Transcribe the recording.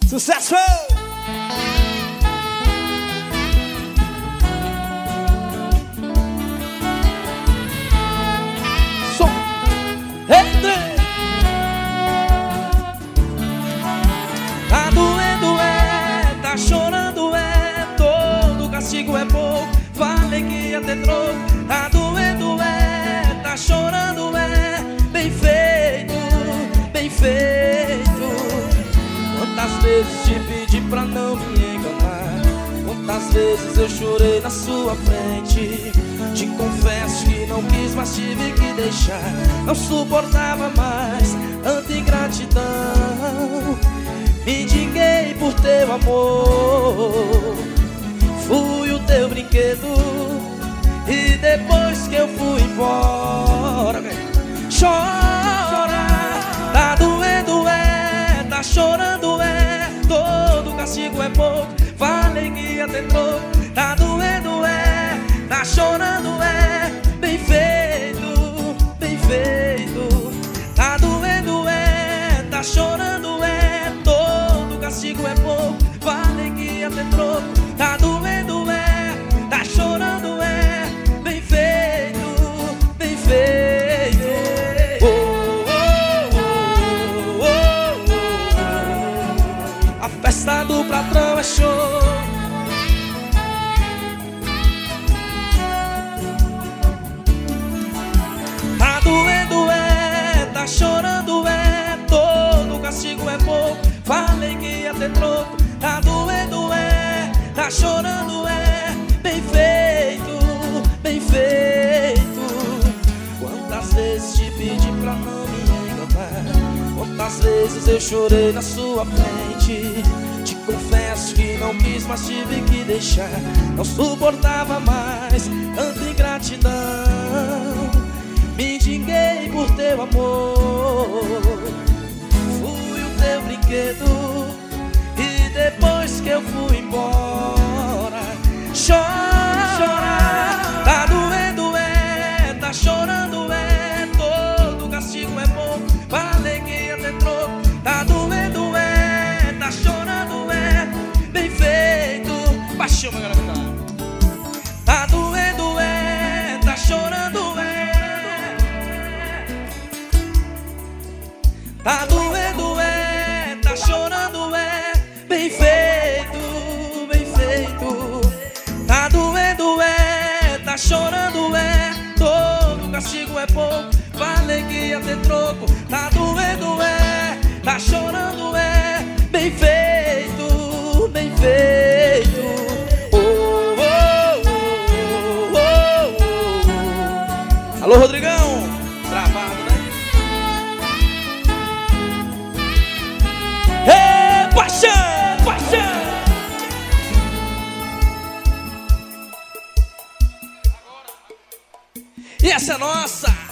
Sucesso! Som! Entre! Tá doendo tá chorando todo castigo é pouco. Falei que ia ter troco. Tá doendo tá chorando bem feito, bem feito. Quantas vezes te pedi pra não me enganar, quantas vezes eu chorei na sua frente. Te confesso que não quis, mas tive que deixar. Não suportava mais tanta ingratidão. Me indignei por teu amor, fui o teu brinquedo. E depois que eu fui embora, chora. Tá doendo tá chorando todo castigo é pouco. Falei que ia ter troco. Tá doendo tá chorando bem feito, bem feito. Tá doendo tá chorando todo castigo é pouco. Falei que ia ter troco. Tá doendo tá chorando bem feito, bem feito. A festa do patrão é show. Tá doendo tá chorando todo castigo é pouco. Falei que ia ter troco. Tá doendo tá chorando bem feito, bem feito. Quantas vezes te pedi pra não me enganar, quantas vezes eu chorei na sua frente. Te confesso que não quis, mas tive que deixar. Não suportava mais tanta ingratidão. Me indignei por teu amor, fui o teu brinquedo. E depois que eu fui embora, chora. Tá doendo tá chorando todo castigo é pouco. Falei que ia ter troco. Tá doendo tá chorando bem feito. Baixinho, meu galera. Tá doendo tá chorando tá doendo tá chorando bem feito, bem feito. Tá doendo tá chorando todo castigo é pouco. Falei que ia ter troco. Tá doendo tá chorando bem feito, bem feito. Oh, oh, oh, oh, oh. Alô, Rodrigão, travado, né? Ei, paixão, paixão. E essa é nossa.